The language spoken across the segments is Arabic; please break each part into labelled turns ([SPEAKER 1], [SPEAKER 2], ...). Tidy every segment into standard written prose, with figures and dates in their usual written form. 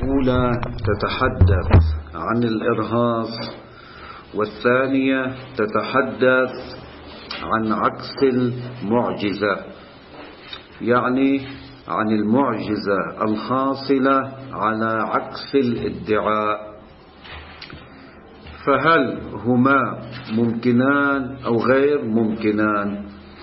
[SPEAKER 1] الأولى تتحدث عن الإرهاص، والثانية تتحدث عن عكس المعجزة، يعني عن المعجزة الحاصلة على عكس الادعاء. فهل هما ممكنان أو غير ممكنان؟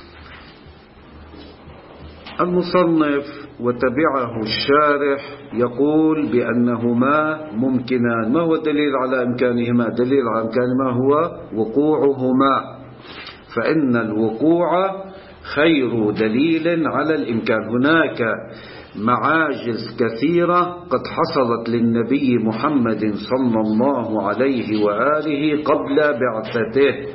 [SPEAKER 1] المصنف وتبعه الشارح يقول بأنهما ممكنان. ما هو الدليل على إمكانهما؟ دليل على إمكانهما هو وقوعهما، فإن الوقوع خير دليل على الإمكان. هناك معاجز كثيرة قد حصلت للنبي محمد صلى الله عليه وآله قبل بعثته،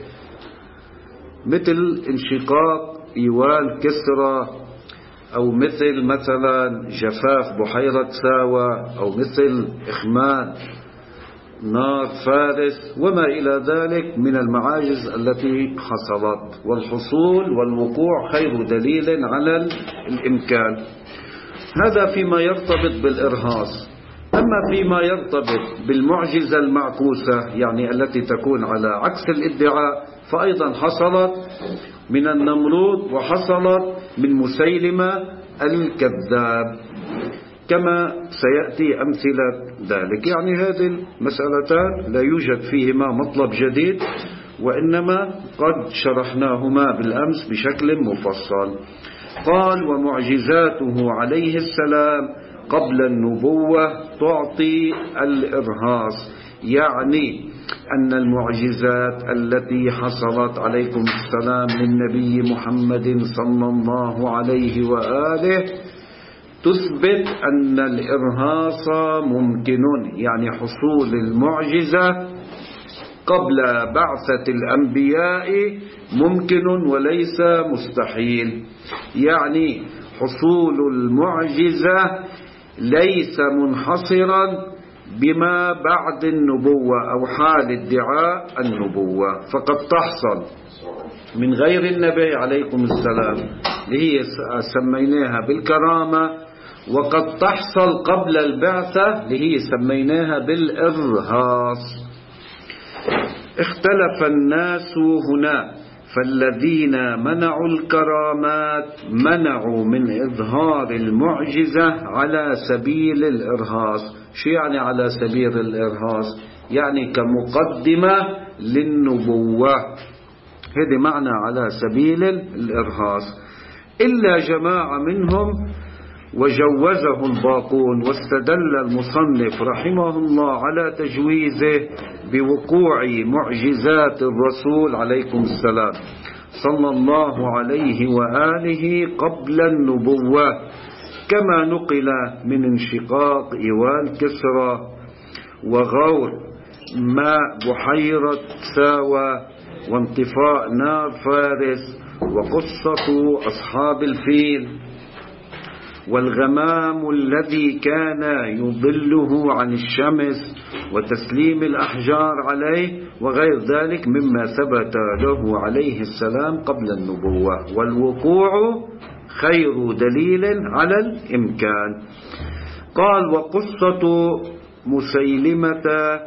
[SPEAKER 1] مثل انشقاق إيوان كسرى، أو مثلا جفاف بحيرة ساوى، أو مثل إخماد نار فارس، وما إلى ذلك من المعاجز التي حصلت. والحصول والوقوع خير دليل على الإمكان. هذا فيما يرتبط بالإرهاص. أما فيما يرتبط بالمعجزة المعكوسة، يعني التي تكون على عكس الادعاء، فأيضا حصلت من النمرود وحصلت من مسيلمة الكذاب، كما سيأتي أمثلة ذلك. يعني هذه المسألتان لا يوجد فيهما مطلب جديد، وإنما قد شرحناهما بالأمس بشكل مفصل. قال: ومعجزاته عليه السلام قبل النبوة تعطي الإرهاص، يعني أن المعجزات التي حصلت عليكم السلام للنبي محمد صلى الله عليه وآله تثبت أن الإرهاص ممكن، يعني حصول المعجزة قبل بعثة الأنبياء ممكن وليس مستحيل. يعني حصول المعجزة ليس منحصرا بما بعد النبوة أو حال ادعاء النبوة، فقد تحصل من غير النبي عليكم السلام، اللي هي سميناها بالكرامة، وقد تحصل قبل البعثة اللي هي سميناها بالإرهاص. اختلف الناس هنا، فالذين منعوا الكرامات منعوا من إظهار المعجزة على سبيل الإرهاص. شو يعني على سبيل الإرهاص؟ يعني كمقدمة للنبوة، هذا معنى على سبيل الإرهاص. إلا جماعة منهم وجوزه الباقون، واستدل المصنف رحمه الله على تجويزه بوقوع معجزات الرسول عليكم السلام صلى الله عليه وآله قبل النبوة، كما نقل من انشقاق إيوان كسرى، وغور ماء بحيرة ساوى، وانطفاء نار فارس، وقصة أصحاب الفيل، والغمام الذي كان يضله عن الشمس، وتسليم الأحجار عليه، وغير ذلك مما ثبت له عليه السلام قبل النبوة. والوقوع خير دليل على الإمكان. قال: وقصة مسيلمة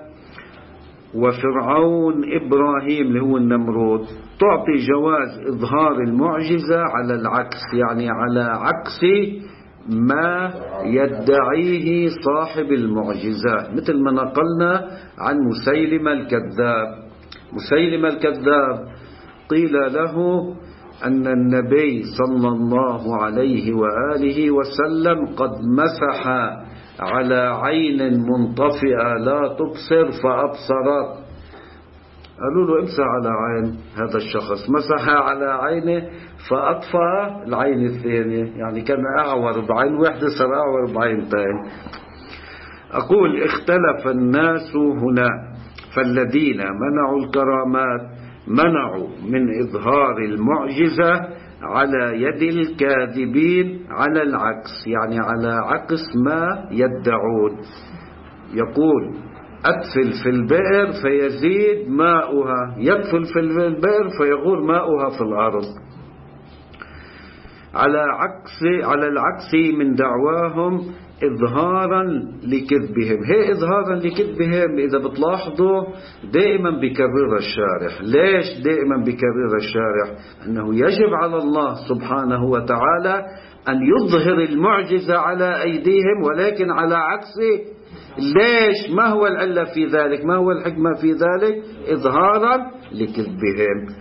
[SPEAKER 1] وفرعون إبراهيم اللي هو النمرود تعطي جواز إظهار المعجزة على العكس، يعني على عكس ما يدعيه صاحب المعجزة، مثل ما نقلنا عن مسيلمة الكذاب. مسيلمة الكذاب قيل له أن النبي صلى الله عليه وآله وسلم قد مسح على عين منطفئة لا تبصر فأبصرت. قالوا له: امسح على عين هذا الشخص. مسح على عينه فأطفأ العين الثانية، يعني كان أعور بعين واحدة صار أعور بعين ثانية. أقول: اختلف الناس هنا، فالذين منعوا الكرامات منعوا من إظهار المعجزة على يد الكاذبين على العكس، يعني على عكس ما يدعون. يقول: أدفل في البئر فيزيد ماؤها، يدفل في البئر فيغور ماؤها في الأرض. على العكس من دعواهم إظهارا لكذبهم. هي إظهارا لكذبهم إذا بتلاحظوا دائما بكرر الشارح. ليش دائما بكرر الشارح؟ أنه يجب على الله سبحانه وتعالى أن يظهر المعجزة على أيديهم، ولكن على عكسه. ليش؟ ما هو العلة في ذلك؟ ما هو الحكمة في ذلك؟ إظهارا لكذبهم.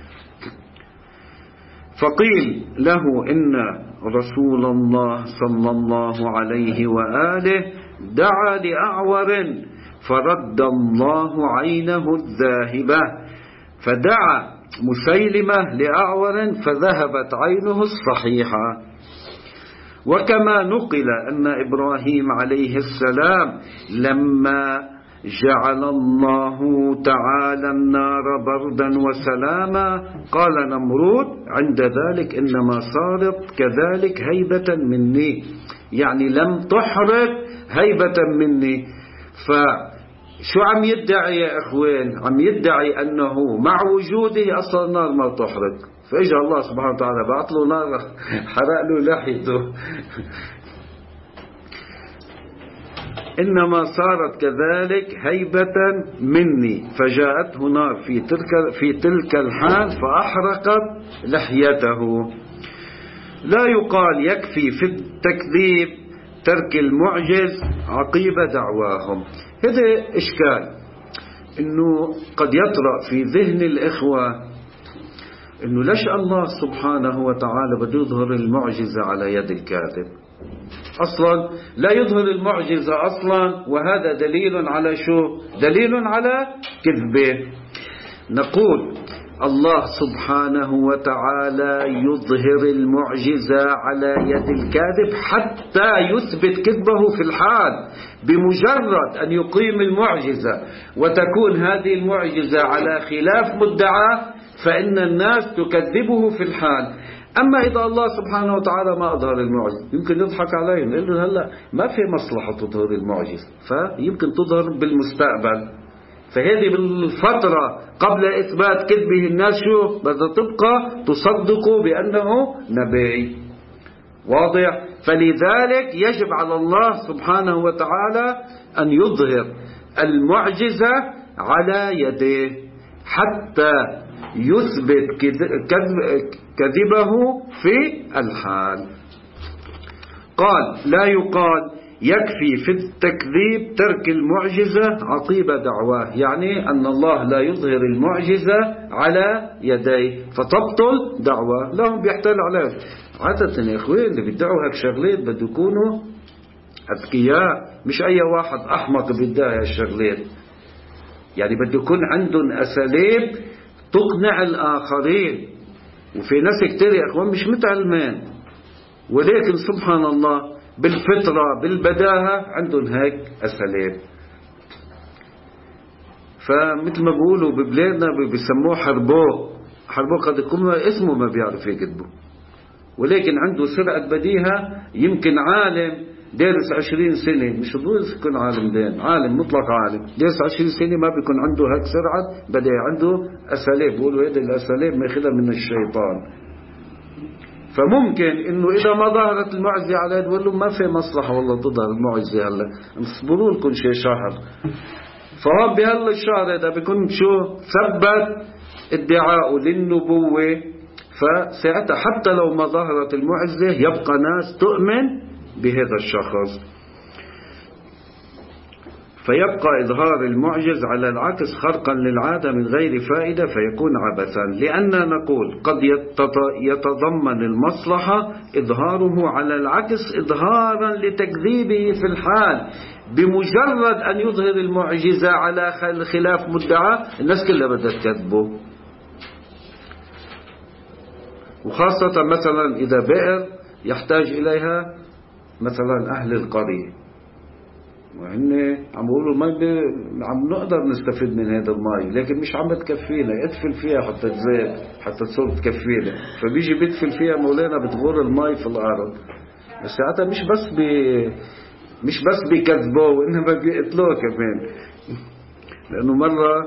[SPEAKER 1] فقيل له إن رسول الله صلى الله عليه وآله دعا لأعور فرد الله عينه الذاهبة. فدعا مسيلمة لأعور فذهبت عينه الصحيحة. وكما نقل أن إبراهيم عليه السلام لما جعل الله تعالى النار بردا وسلاما قال نمرود عند ذلك إنما صارت كذلك هيبة مني، يعني لم تحرق هيبة مني. فشو عم يدعي يا إخوان؟ عم يدعي أنه مع وجوده أصلا النار ما تحرق، فإجا الله سبحانه وتعالى بعث له نار حرق له لحيته. إنما صارت كذلك هيبة مني، فجاءته نار في تلك الحال فأحرقت لحيته. لا يقال يكفي في التكذيب ترك المعجز عقيب دعواهم. هذا إشكال، إنه قد يطرأ في ذهن الإخوة إنه ليش الله سبحانه وتعالى بده يظهر المعجزة على يد الكاذب؟ أصلا لا يظهر المعجزة أصلا، وهذا دليل على شو؟ دليل على كذبه. نقول الله سبحانه وتعالى يظهر المعجزة على يد الكاذب حتى يثبت كذبه في الحال. بمجرد أن يقيم المعجزة وتكون هذه المعجزة على خلاف مدعاه فإن الناس تكذبه في الحال. أما إذا الله سبحانه وتعالى ما أظهر المعجزة يمكن يضحك عليهم، يقول له هلأ ما في مصلحة تظهر المعجزة، فيمكن تظهر بالمستقبل. فهذه بالفترة قبل إثبات كذبه الناس شو بدها تبقى تصدقوا بأنه نبي. واضح؟ فلذلك يجب على الله سبحانه وتعالى أن يظهر المعجزة على يديه حتى يثبت كذبه في الحال. قال لا يقال يكفي في التكذيب ترك المعجزة عقيب دعواه، يعني أن الله لا يظهر المعجزة على يديه فتبطل دعواه. لهم بيحتل عليه. عادة يا إخوين اللي بيدعوا هيك شغلات بده يكونوا أذكياء، مش أي واحد أحمق بيدعي هالشغلات. يعني بده يكون عندهم أساليب تقنع الآخرين. وفي ناس كتير يا أخوان مش متعلمين، ولكن سبحان الله بالفطرة بالبداهة عندهم هيك أساليب. فمثل ما بيقولوا ببلادنا بيسموه حربو قد يكون اسمه ما بيعرف يكتبه، ولكن عنده سرعة بديهة. يمكن عالم دارس 20 سنة، مش بس يكون عالم دين، عالم مطلق عالم دارس 20 سنة ما بيكون عنده هيك سرعة بديهة. عنده أساليب، بيقولوا هذه الأساليب ماخذها من الشيطان. فممكن إنه إذا ما ظهرت المعجزة على يد بقول له ما في مصلحة والله تظهر المعجزة هلا، اصبروا لكم شيء شهر. فهو بهذا الشهر هذا بيكون شو ثبت ادعاءه للنبوة، فساعتها حتى لو ما ظهرت المعجزة يبقى ناس تؤمن بهذا الشخص. فيبقى إظهار المعجز على العكس خرقا للعادة من غير فائدة فيكون عبثا، لأننا نقول قد يتضمن المصلحة إظهاره على العكس إظهارا لتكذيبه في الحال. بمجرد أن يظهر المعجزة على خلاف مدعى الناس كلها بدها تكذبه. وخاصة مثلا إذا بئر يحتاج إليها مثلا أهل القرية، وهن عم بيقولوا ما عم نقدر نستفيد من هذا الماء، لكن مش عم تكفينا، ادفل فيها حتى تزيد حتى تصير تكفينا. فبيجي بيدفل فيها مولانا بتغور الماء في الأرض. بس ساعتها مش بس بيكذبوه وإنما بيقتلوه كمان. لأنه مرة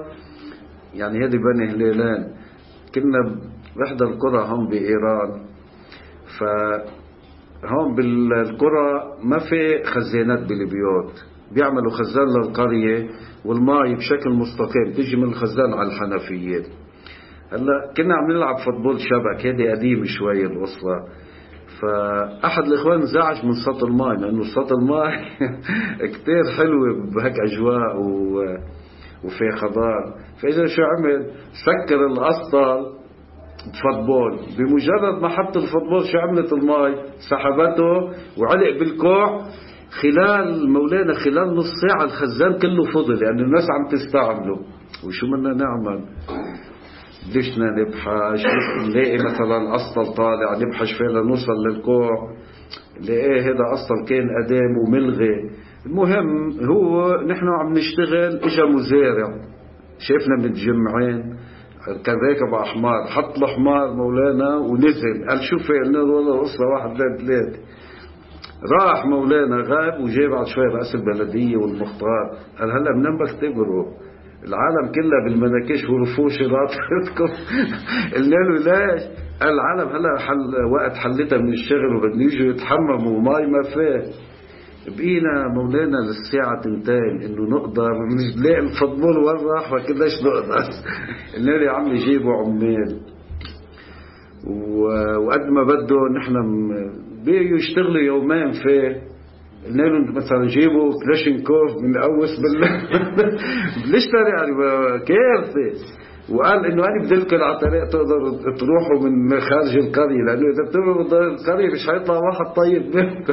[SPEAKER 1] يعني هذه بني هليلان كنا بإحدى القرى هم بإيران، فهون بالقرى ما في خزانات بالبيوت، بيعملوا خزان للقرية والماء بشكل مستقيم تيجي من الخزان على الحنفية. هلا كنا عم نلعب فوتبول شبك، هذه قديم شوي القصة. فأحد الإخوان زعج من سطح الماء لأنه سطح الماء كتير حلوة بهيك أجواء وفي خضار. فإذا شو عمل؟ سكر الأسطل فوتبول، بمجرد ما حط الفوتبول شو عملت الماء؟ سحبته وعلق بالكوع. خلال مولانا خلال نص ساعة الخزان كله فضل، يعني الناس عم تستعمله. وشو بدنا نعمل؟ ليشنا نبحث نلاقي مثلا أسطل طالع نبحث فيه لنوصل للكوع، نلاقيه هذا أسطل كان قديم وملغي. المهم هو نحن عم نشتغل، اجا مزارع شايفنا متجمعين كان راكب أحمار، حط الحمار مولانا ونزل، قال شوفي قلنا والله قصة 1 2 3. راح مولانا غاب وجاي بعد شوي رئيس البلدية والمختار، قال هلا منين بختبره؟ العالم كلها بالمناكيش ورفوش راتبتكم. قلنا له ليش؟ قال العالم هلا وقت حلتها من الشغل وبدنا يجوا يتحمموا وماي ما فيه. بقينا مولانا للساعة 2 انه نقدر نلاقي الفضول وين راح وكذاش نقدر. قلنا له يا عمي جيبوا عمال وقد ما بده نحن بيجوا يشتغلوا يومين فيه. قلنا له مثلا جيبوا كلاشينكوف من أوس بالاشتري يعني كارثة. وقال انه انا بدلكم على طريق تقدروا تروحوا من خارج القرية، لانه اذا بتروحوا القرية مش هيطلع واحد طيب منكم.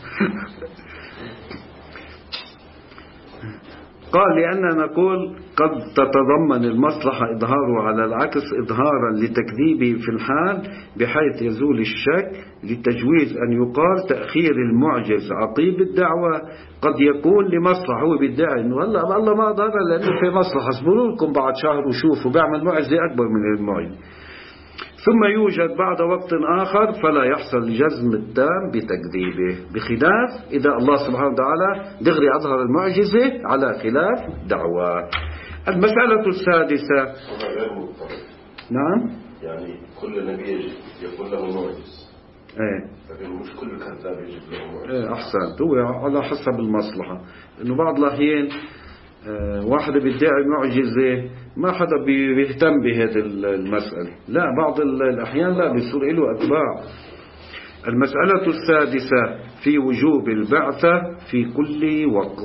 [SPEAKER 1] قال لأننا نقول قد تتضمن المصلحة إظهاره على العكس إظهارا لتكذيبه في الحال بحيث يزول الشك، لتجويز أن يقال تأخير المعجز عقيب الدعوة قد يكون لمصلحة. هو بيدعي أنه هلا الله ما ضر لأنه في مصلحة، اصبروا لكم بعد شهر وشوفوا بيعمل معجزة أكبر من المعجزة. ثم يوجد بعد وقت آخر فلا يحصل الجزم التام بتكذيبه، بخلاف إذا الله سبحانه وتعالى دغري أظهر المعجزة على خلاف دعوة. المسألة السادسة. نعم،
[SPEAKER 2] يعني كل نبي يكون له معجز، لكن مش كل كذاب يجب له معجز.
[SPEAKER 1] أحسنت، هو على حسب المصلحة. إنه بعض الأحيان واحد بيدعي معجزة ما حدا بيهتم بهذه المسألة، لا بعض الأحيان لا بيصير له أتباع. المسألة السادسة في وجوب البعثة في كل وقت.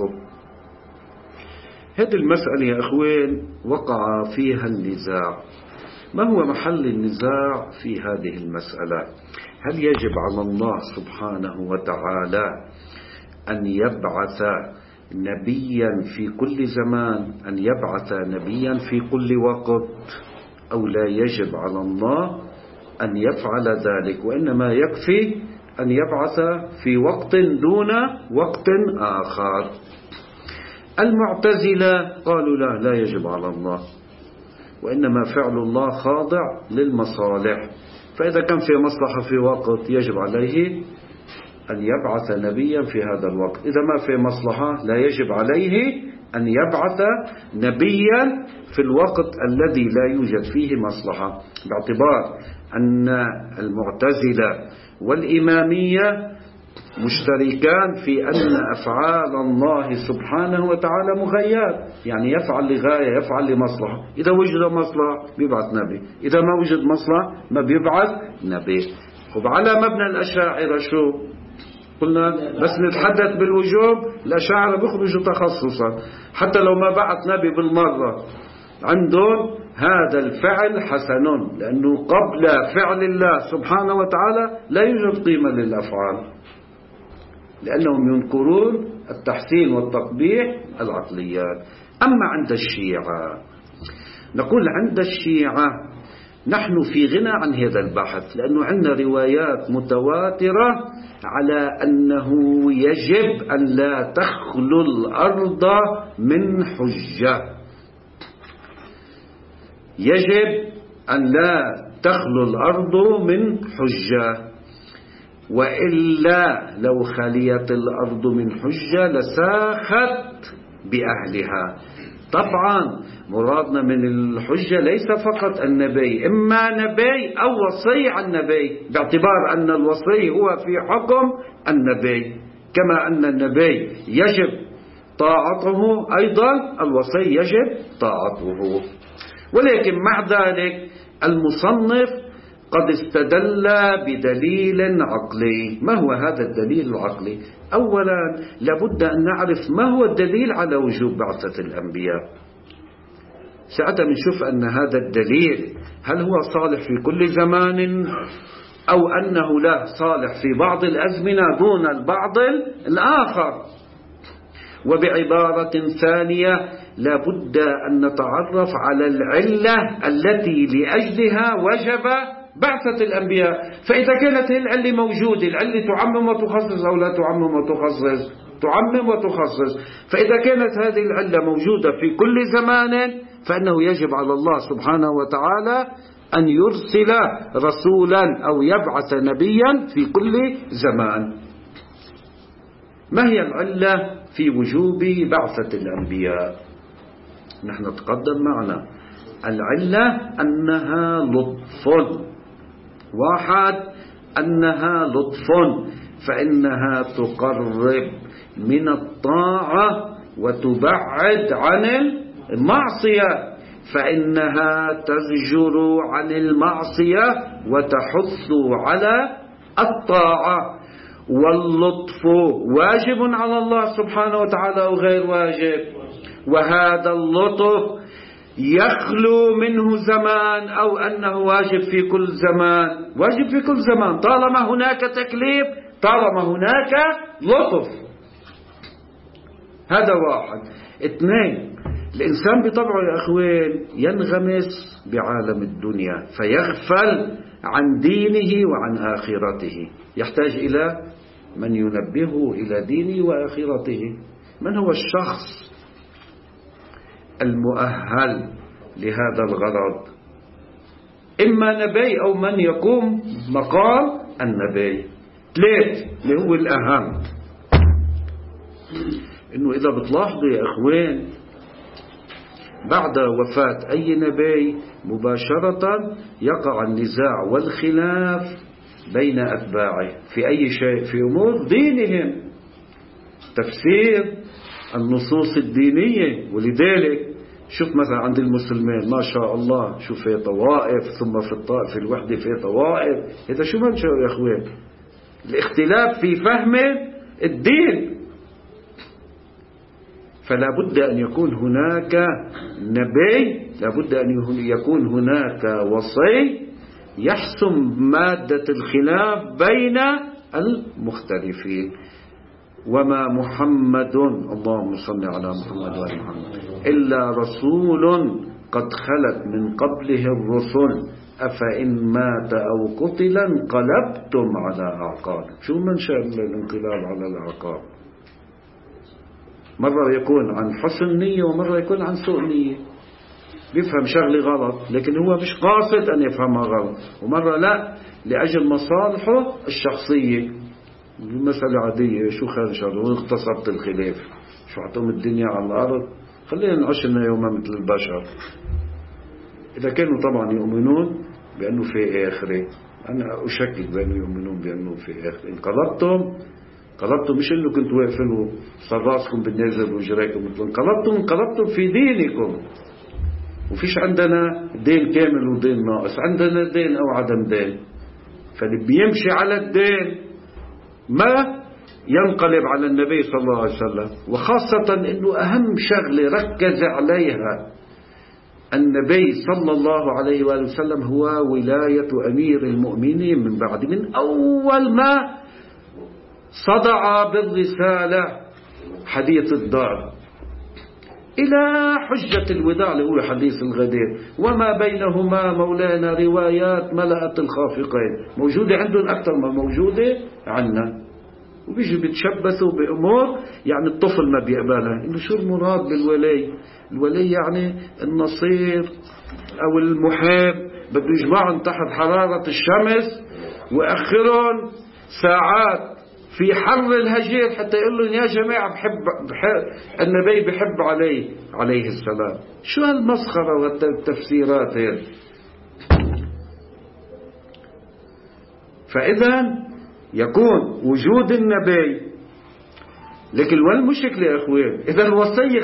[SPEAKER 1] هذه المسألة يا أخوان وقع فيها النزاع. ما هو محل النزاع في هذه المسألة؟ هل يجب على الله سبحانه وتعالى أن يبعث نبيا في كل زمان، أن يبعث نبيا في كل وقت، أو لا يجب على الله أن يفعل ذلك وإنما يكفي أن يبعث في وقت دون وقت آخر؟ المعتزلة قالوا لا يجب على الله، وإنما فعل الله خاضع للمصالح، فإذا كان في مصلحة في وقت يجب عليه أن يبعث نبيا في هذا الوقت، إذا ما في مصلحة لا يجب عليه أن يبعث نبيا في الوقت الذي لا يوجد فيه مصلحة، باعتبار أن المعتزلة والإمامية مشتركان في أن أفعال الله سبحانه وتعالى مغايات، يعني يفعل لغاية يفعل لمصلحة، إذا وجد مصلحة بيبعث نبي، إذا ما وجد مصلحة ما بيبعث نبي. وعلى مبنى الأشاعرة شو قلنا؟ بس نتحدث بالوجوب، الأشاعرة بيخرجوا تخصصا حتى لو ما بعث نبي بالمرة، عندهم هذا الفعل حسن، لأنه قبل فعل الله سبحانه وتعالى لا يوجد قيمة للأفعال، لأنهم ينكرون التحسين والتقبيح العقليات. أما عند الشيعة نقول عند الشيعة نحن في غنى عن هذا البحث، لأنه عندنا روايات متواترة على أنه يجب أن لا تخلو الأرض من حجة، يجب أن لا تخلو الأرض من حجة، وإلا لو خليت الأرض من حجة لساخت بأهلها. طبعا مرادنا من الحجة ليس فقط النبي، إما نبي أو وصي عن نبي، باعتبار أن الوصي هو في حكم النبي، كما أن النبي يجب طاعته أيضا الوصي يجب طاعته. ولكن مع ذلك المصنف قد استدل بدليل عقلي. ما هو هذا الدليل العقلي؟ أولا لابد أن نعرف ما هو الدليل على وجوب بعثة الأنبياء. ساعتها نشوف أن هذا الدليل هل هو صالح في كل زمان أو أنه لا صالح في بعض الأزمنة دون البعض الآخر. وبعبارة ثانية لابد أن نتعرف على العلة التي لأجلها وجب بعثة الأنبياء. فإذا كانت العلة موجودة، العلة تعمم وتخصص أو لا تعمم وتخصص؟ تعمم وتخصص. فإذا كانت هذه العلة موجودة في كل زمان فإنه يجب على الله سبحانه وتعالى أن يرسل رسولا أو يبعث نبيا في كل زمان. ما هي العلة في وجوب بعثة الأنبياء؟ نحن تقدم معنا العلة أنها لطف. واحد، أنها لطف، فإنها تقرب من الطاعة وتبعد عن المعصية، فإنها تزجر عن المعصية وتحث على الطاعة. واللطف واجب على الله سبحانه وتعالى وغير واجب، وهذا اللطف يخلو منه زمان أو أنه واجب في كل زمان. واجب في كل زمان طالما هناك تكليف، طالما هناك لطف. هذا واحد. اثنين، الإنسان بطبعه يا أخوين ينغمس بعالم الدنيا فيغفل عن دينه وعن آخرته، يحتاج إلى من ينبهه إلى دينه وآخرته. من هو الشخص المؤهل لهذا الغرض؟ إما نبي أو من يقوم مقام النبي. ثلاث اللي هو الأهم، إنه إذا بتلاحظوا يا أخوين بعد وفاة أي نبي مباشرة يقع النزاع والخلاف بين أتباعه في أي شيء، في أمور دينهم، تفسير النصوص الدينية. ولذلك شوف مثلا عند المسلمين ما شاء الله، شوف في طوائف، ثم في الطائف الوحدة في طوائف. هذا شو منشأ يا أخوان؟ الاختلاف في فهم الدين. فلا بد أن يكون هناك نبي، لا بد أن يكون هناك وصي يحسم مادة الخلاف بين المختلفين. وما محمد، اللهم صل على محمد وعلى محمد، إلا رسول قد خلت من قبله الرسل أفإن مات أو قتل انقلبتم على أعقاب. شو منشأ الانقلاب على الأعقاب؟ مرة يكون عن حسن نية ومرة يكون عن سوء نية، بيفهم شغلة غلط لكن هو مش قاصد أن يفهمها غلط، ومرة لا لأجل مصالحه الشخصية. المسألة عادية، شو خارج هذا واغتصبت الخلاف، شو عطوم الدنيا على الأرض، خلينا نعيش لنا يوما مثل البشر. إذا كانوا طبعا يؤمنون بأنه في آخرة، أنا أشكك بأنه يؤمنون بأنه في آخرة. انقلبتم مش إنه كنتوا واقفين صار راسكم بالنازل وجراكم، انقلبتم في دينكم. وفيش عندنا دين كامل ودين ناقص، عندنا دين أو عدم دين. فاللي بيمشي على الدين ما ينقلب على النبي صلى الله عليه وسلم. وخاصة إنه أهم شغلة ركز عليها النبي صلى الله عليه وآله وسلم هو ولاية أمير المؤمنين من بعد، من أول ما صدع بالرسالة حديث الدار إلى حجة الوداع اللي هو حديث الغدير، وما بينهما مولانا روايات ملأت الخافقين، موجودة عندهم أكثر ما موجودة عنا. وبيجي بيتشبثوا بأمور يعني الطفل ما بيقبلها. إنه شو المراد بالولي؟ الولي يعني النصير أو المحب، بده يجمعهم تحت حرارة الشمس وأخرهم ساعات في حر الهجير حتى يقول لهم يا جماعة النبي بحب عليه السلام. شو هالمسخرة والتفسيرات هذه؟ فإذا يكون وجود النبي، لكن والمشكلة يا أخوان إذا الوصي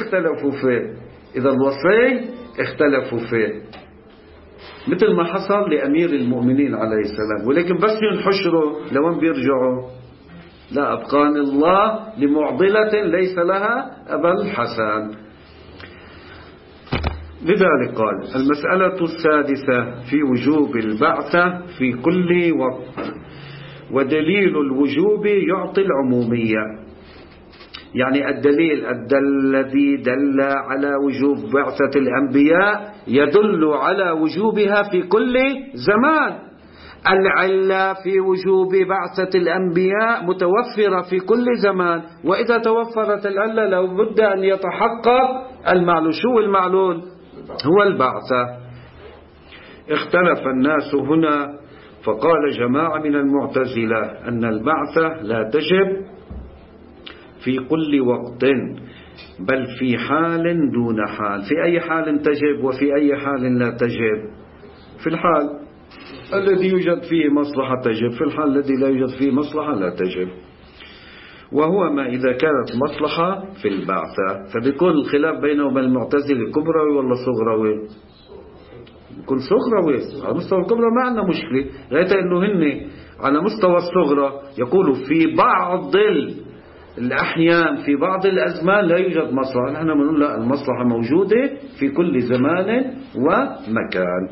[SPEAKER 1] اختلفوا فيه مثل ما حصل لأمير المؤمنين عليه السلام، ولكن بس ينحشروا لوين بيرجعوا؟ لا أبقان الله لمعضلة ليس لها أبا الحسن. لذلك قال: المسألة السادسة في وجوب البعثة في كل وقت. ودليل الوجوب يعطي العمومية، يعني الدليل الذي دل على وجوب بعثة الأنبياء يدل على وجوبها في كل زمان. العلة في وجوب بعثة الأنبياء متوفرة في كل زمان، وإذا توفرت العلة لو بد أن يتحقق المعلول. شو المعلول؟ هو البعثة. اختلف الناس هنا، فقال جماعة من المعتزلة أن البعثة لا تجب في كل وقت، بل في حال دون حال. في أي حال تجب وفي أي حال لا تجب؟ في الحال الذي يوجد فيه مصلحة تجب، في الحال الذي لا يوجد فيه مصلحة لا تجب. وهو ما إذا كانت مصلحة في البعثة. فبيكون الخلاف بينه وبين المعتزلة كبروي ولا صغروي؟ يكون صغروي. على مستوى الكبرى ما عندنا مشكلة، غير أنه هن على مستوى الصغرى يقولوا في بعض الأحيان في بعض الأزمان لا يوجد مصلحة. نحن بنقول لا، المصلحة موجودة في كل زمان ومكان.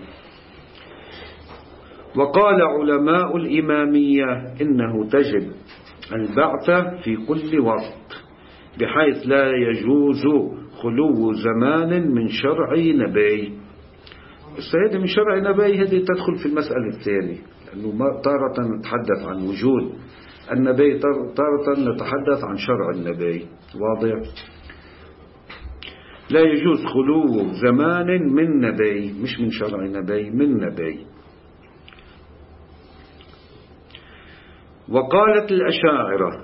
[SPEAKER 1] وقال علماء الإمامية إنه تجب البعثة في كل وقت، بحيث لا يجوز خلو زمان من شرع نبي. السيدة من شرع نبي هذه تدخل في المسألة الثانية، لأنه تارة نتحدث عن وجود النبي، تارة نتحدث عن شرع النبي. واضح؟ لا يجوز خلو زمان من نبي، مش من شرع نبي، من نبي. وقالت الأشاعرة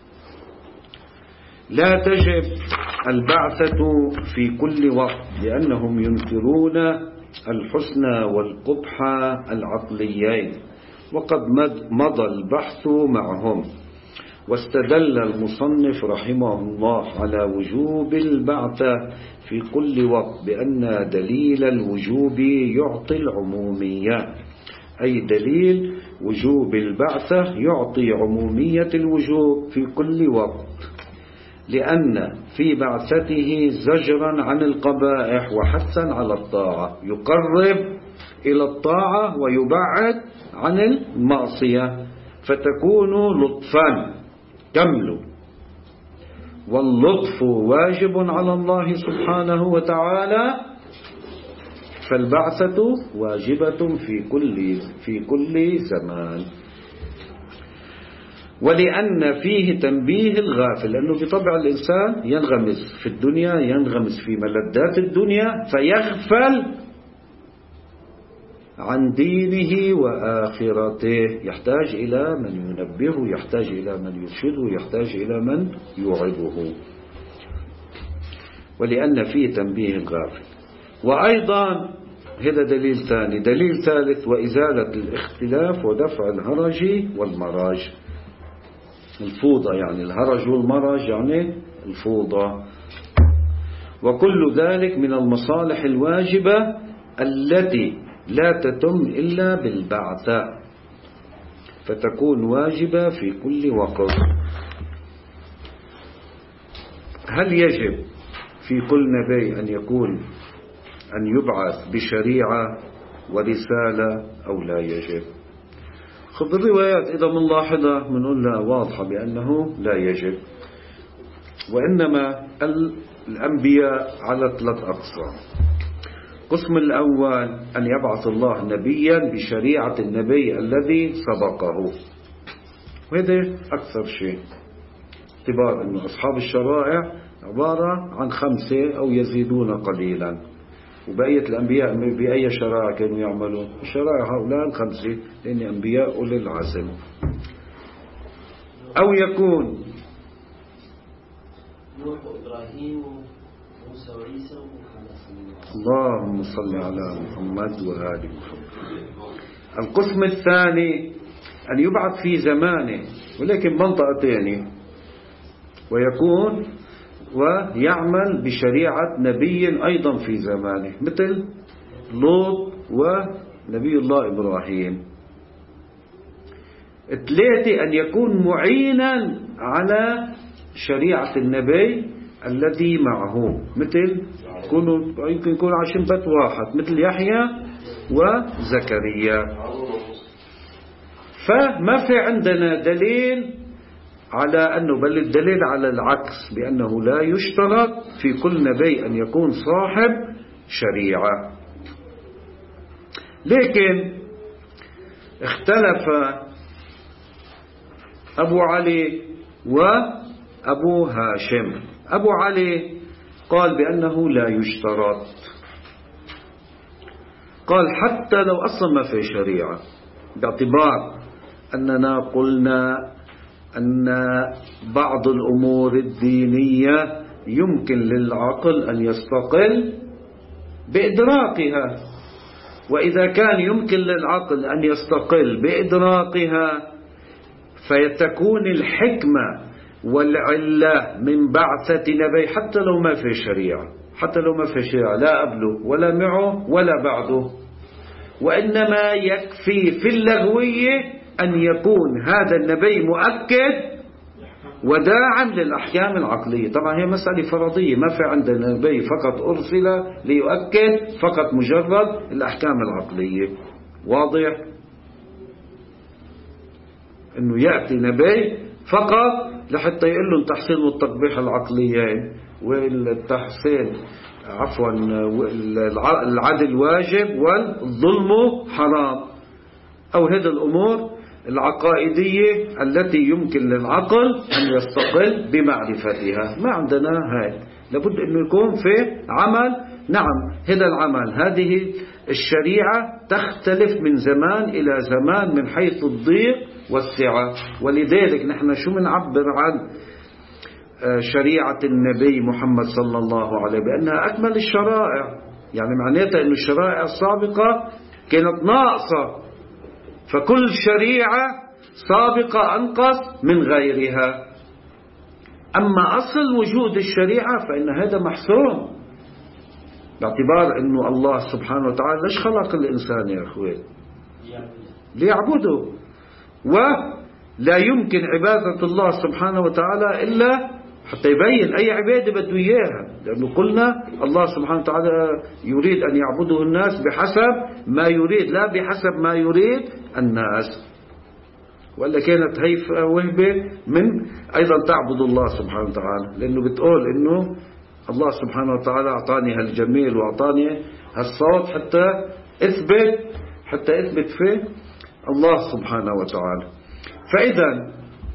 [SPEAKER 1] لا تجب البعثة في كل وقت، لأنهم ينكرون الحسنى والقبح العقليين، وقد مضى البحث معهم. واستدل المصنف رحمه الله على وجوب البعثة في كل وقت بأن دليل الوجوب يعطي العمومية، أي دليل وجوب البعثة يعطي عمومية الوجوب في كل وقت، لأن في بعثته زجرا عن القبائح وحثا على الطاعة، يقرب إلى الطاعة ويبعد عن المعصية، فتكون لطفا كمل. واللطف واجب على الله سبحانه وتعالى، فالبعثة واجبة في كل زمان. ولأن فيه تنبيه الغافل، لأنه بطبع الإنسان ينغمس في الدنيا، ينغمس في ملذات الدنيا، فيغفل عن دينه وآخرته، يحتاج إلى من ينبهه، يحتاج إلى من يرشده، يحتاج إلى من يوعظه. ولأن فيه تنبيه الغافل. وأيضا هذا دليل ثاني. دليل ثالث: وإزالة الاختلاف ودفع الهرج والمرج. الفوضى يعني الهرج والمرج يعني الفوضى. وكل ذلك من المصالح الواجبة التي لا تتم إلا بالبعثة، فتكون واجبة في كل وقت. هل يجب في كل نبي أن يبعث بشريعة ورسالة أو لا يجب؟ خذ الروايات إذا منلاحظة منقول لا، واضحة بأنه لا يجب. وإنما الأنبياء على 3 أقسام. القسم الأول أن يبعث الله نبيا بشريعة النبي الذي سبقه، وهذا أكثر شيء، اعتبار أن أصحاب الشرائع عبارة عن 5 أو يزيدون قليلا. وبقية الأنبياء بأي شرائع كانوا يعملون؟ الشرائع هؤلاء 5، لأن أنبياء أولي العزم. أو يكون
[SPEAKER 3] نوح وإبراهيم وموسى وعيسى ومحمد.
[SPEAKER 1] اللهم صل على محمد وآل محمد. القسم الثاني أن يبعث في زمانه ولكن منطقتين، ويكون ويعمل بشريعة نبي أيضا في زمانه مثل لوط ونبي الله إبراهيم. 3 أن يكون معينا على شريعة النبي الذي معه، مثل يمكن يكون عايشين بيت واحد مثل يحيى وزكريا. فما في عندنا دليل على أنه، بل الدليل على العكس، بأنه لا يشترط في كل نبي أن يكون صاحب شريعة. لكن اختلف أبو علي وأبو هاشم. أبو علي قال بأنه لا يشترط، قال حتى لو أصلا ما في شريعة، باعتبار أننا قلنا أن بعض الأمور الدينية يمكن للعقل أن يستقل بإدراكها، وإذا كان يمكن للعقل أن يستقل بإدراكها فيتكون الحكمة والعلة من بعثة نبي حتى لو ما في شريعة، حتى لو ما في شريعة لا قبله ولا معه ولا بعده. وإنما يكفي في اللغوية أن يكون هذا النبي مؤكد وداعم للأحكام العقلية. طبعا هي مسألة فرضية، ما في عندنا نبي فقط أرسل ليؤكد فقط مجرد الأحكام العقلية. واضح أنه يأتي نبي فقط لحتى يقول له التحسين والتقبيح العقليين والتحسين عفوا العدل واجب والظلم حرام، أو هذه الأمور العقائدية التي يمكن للعقل أن يستقل بمعرفتها. ما عندنا هاي، لابد أنه يكون في عمل. نعم هذا العمل، هذه الشريعة تختلف من زمان إلى زمان من حيث الضيق والسعة. ولذلك نحن شو منعبر عن شريعة النبي محمد صلى الله عليه بأنها أكمل الشرائع، يعني معناتها أن الشرائع السابقة كانت ناقصة، فكل شريعة سابقة أنقص من غيرها. أما أصل وجود الشريعة فإن هذا محسوم، باعتبار أنه الله سبحانه وتعالى ليش خلق الإنسان يا أخوي؟ ليعبده، ولا يمكن عبادة الله سبحانه وتعالى إلا حتى يبين أي عبادة بده إياها، لأنه قلنا الله سبحانه وتعالى يريد أن يعبده الناس بحسب ما يريد لا بحسب ما يريد الناس. ولا كانت هيفة وهبة من أيضا تعبد الله سبحانه وتعالى، لأنه بتقول إنه الله سبحانه وتعالى أعطاني هالجميل وأعطاني هالصوت حتى أثبت فيه الله سبحانه وتعالى. فإذا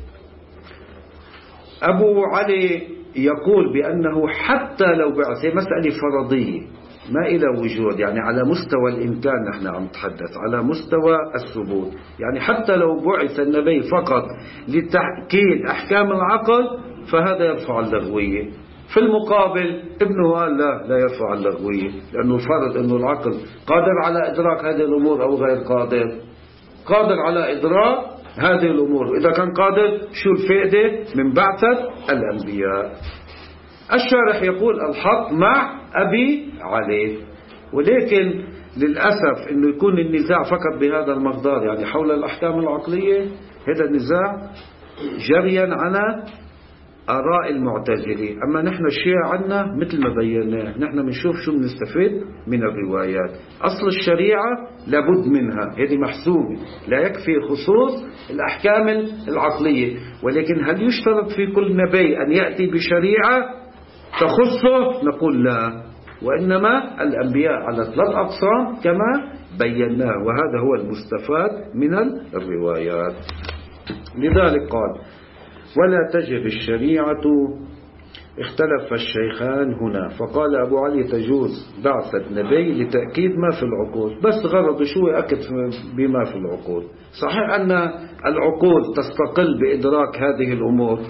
[SPEAKER 1] أبو علي يقول بأنه حتى لو بعث، مسألة فرضية ما إلى وجود، يعني على مستوى الإمكان نحن عم نتحدث على مستوى الثبوت، يعني حتى لو بعث النبي فقط لتحكيم أحكام العقل فهذا يرفع اللغوية. في المقابل ابنه قال لا يرفع اللغوية، لأنه فرض أنه العقل قادر على إدراك هذه الأمور أو غير قادر على إدراك هذه الأمور. إذا كان قادر شو الفائدة من بعثة الأنبياء؟ الشارح يقول الحق مع أبي علي، ولكن للأسف أنه يكون النزاع فقط بهذا المقدار، يعني حول الأحكام العقلية، هذا النزاع جريا على آراء المعتزلة. أما نحن الشيعة عنا مثل ما بيناه، نحن بنشوف شو بنستفيد من الروايات. أصل الشريعة لابد منها، هذه محسومة، لا يكفي خصوص الأحكام العقلية. ولكن هل يشترط في كل نبي أن يأتي بشريعة تخصه؟ نقول لا، وإنما الأنبياء على 3 أقسام كما بيناه، وهذا هو المستفاد من الروايات. لذلك قال ولا تجب الشريعة اختلف الشيخان هنا. فقال أبو علي تجوز بعثة نبي لتأكيد ما في العقول، بس غرض شو يأكد بما في العقول. صحيح أن العقول تستقل بإدراك هذه الأمور،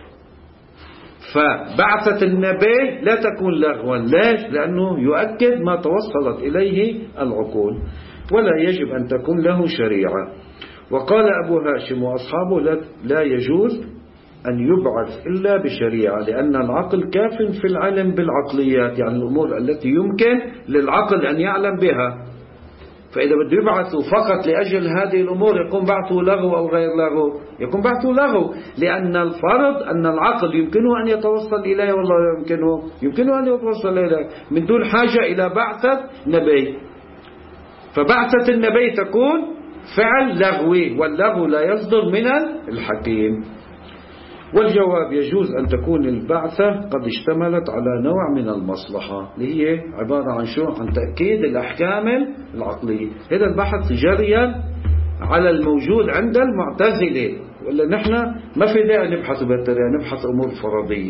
[SPEAKER 1] فبعثة النبي لا تكون لغوا. ليش؟ لأنه يؤكد ما توصلت إليه العقول، ولا يجب أن تكون له شريعة. وقال أبو هاشم وأصحابه لا يجوز أن يبعث إلا بشريعة، لأن العقل كاف في العلم بالعقليات، يعني الأمور التي يمكن للعقل أن يعلم بها. فإذا بده يبعثوا فقط لأجل هذه الأمور يكون بعثه لغو أو غير لغو، يكون بعثه لغو، لأن الفرض أن العقل يمكنه أن يتوصل إليه، والله يمكنه أن يتوصل إليه من دون حاجة إلى بعثة نبي. فبعثة النبي تكون فعل لغوي، واللغو لا يصدر من الحكيم. والجواب يجوز أن تكون البعثة قد اشتملت على نوع من المصلحة، اللي هي عبارة عن شو؟ عن تأكيد الأحكام العقلية. هذا البحث جريا على الموجود عند المعتزلة، ولا نحن ما في داعي نبحث بالطريقة، نبحث أمور فرضية.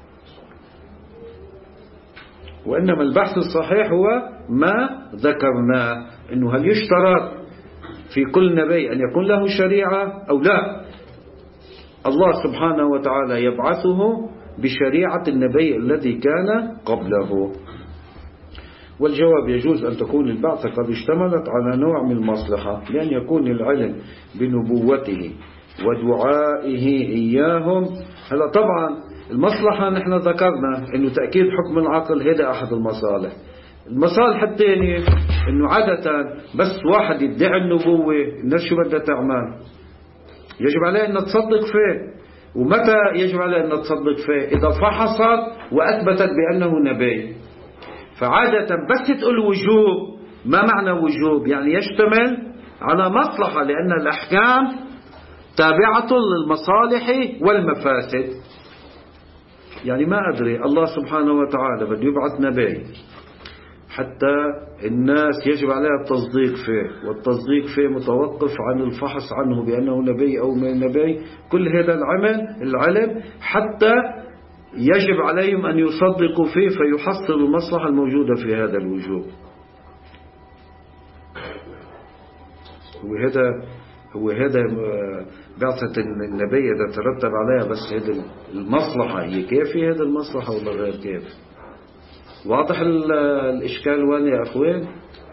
[SPEAKER 1] وإنما البحث الصحيح هو ما ذكرناه، إنه هل يشترط في كل نبي أن يكون له شريعة أو لا؟ الله سبحانه وتعالى يبعثه بشريعة النبي الذي كان قبله. والجواب يجوز أن تكون البعثة قد اشتملت على نوع من المصلحة، لأن يكون العلم بنبوته ودعائه إياهم. هلا طبعا المصلحة نحن ذكرنا أنه تأكيد حكم العقل، هذا أحد المصالح. المصالح الثانية أنه عادة بس واحد يدعي النبوة الناس شو بدها تعمل؟ يجب عليه أن تصدق فيه. ومتى يجب عليه أن تصدق فيه؟ إذا فحصت وأثبتت بأنه نبي. فعادة بس تقول وجوب، ما معنى وجوب؟ يعني يشتمل على مصلحة، لأن الأحكام تابعة للمصالح والمفاسد. يعني ما أدري، الله سبحانه وتعالى بده يبعث نبي حتى الناس يجب عليها التصديق فيه، والتصديق فيه متوقف عن الفحص عنه بأنه نبي أو من نبي. كل هذا العلم حتى يجب عليهم أن يصدقوا فيه فيحصل المصلحة الموجودة في هذا الوجوب. وهذا بعثة النبي إذا ترتب عليها بس هذه المصلحة، هي كافية هذا المصلحة ولا غير كافية؟ واضح الإشكال وين يا أخوين؟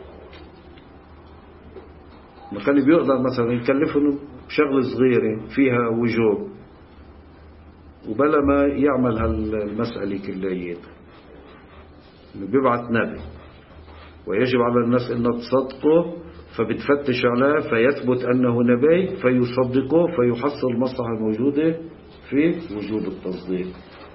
[SPEAKER 1] ما كان بيقدر مثلا يكلفهم بشغل صغيرة فيها وجوب، وبلا ما يعمل هالمسألة كلية، بيبعث نبي ويجب على الناس أن تصدقه، فبتفتش عليه فيثبت أنه نبي فيصدقه، فيحصل المصلحة الموجودة في وجوب التصديق.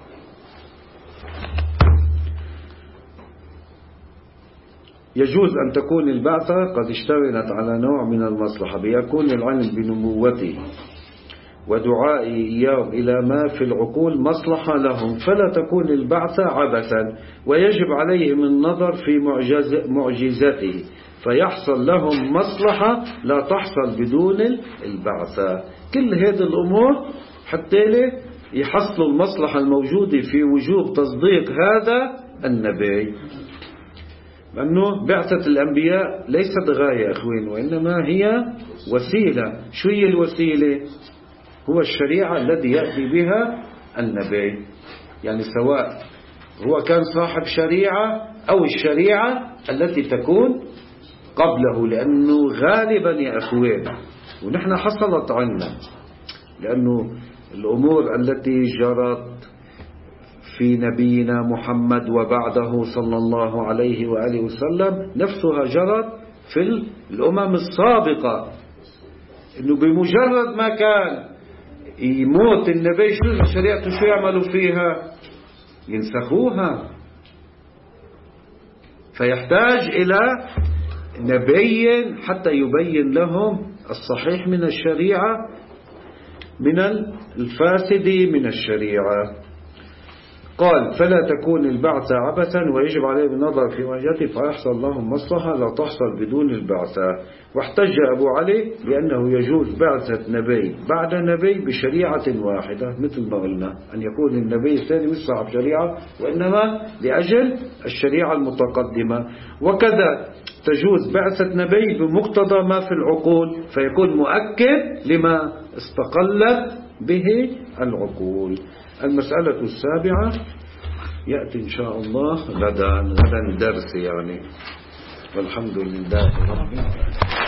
[SPEAKER 1] يجوز أن تكون البعثة قد اشتملت على نوع من المصلحة، بيكون العلم بنبوته ودعائه إياهم إلى ما في العقول مصلحة لهم، فلا تكون البعثة عبثا، ويجب عليهم النظر في معجزته فيحصل لهم مصلحة لا تحصل بدون البعثة. كل هذه الأمور حتى يحصلوا المصلحة الموجودة في وجوب تصديق هذا النبي. لأنه بعثة الأنبياء ليست غاية أخوين، وإنما هي وسيلة. شو هي الوسيلة؟ هو الشريعة التي يأتي بها النبي، يعني سواء هو كان صاحب شريعة أو الشريعة التي تكون قبله. لأنه غالبا يا أخوين، ونحن حصلت عنا، لأنه الأمور التي جرت في نبينا محمد وبعده صلى الله عليه وآله وسلم نفسها جرت في الأمم السابقة، إنه بمجرد ما كان يموت النبي شو شريعته شو يعملوا فيها؟ ينسخوها. فيحتاج إلى نبي حتى يبين لهم الصحيح من الشريعة من الفاسد من الشريعة. قال فلا تكون البعثة عبثا ويجب عليه النظر في وجهته فيحصل لهم مصلحة لا تحصل بدون البعثة. واحتج أبو علي بأنه يجوز بعثة نبي بعد نبي بشريعة واحدة مثل ما قلنا أن يكون النبي الثاني مش صاحب شريعة وإنما لأجل الشريعة المتقدمة. وكذا تجوز بعثة نبي بمقتضى ما في العقول فيكون مؤكد لما استقلت به العقول. المسألة السابعة يأتي إن شاء الله غدا درس يعني. والحمد لله رب العالمين.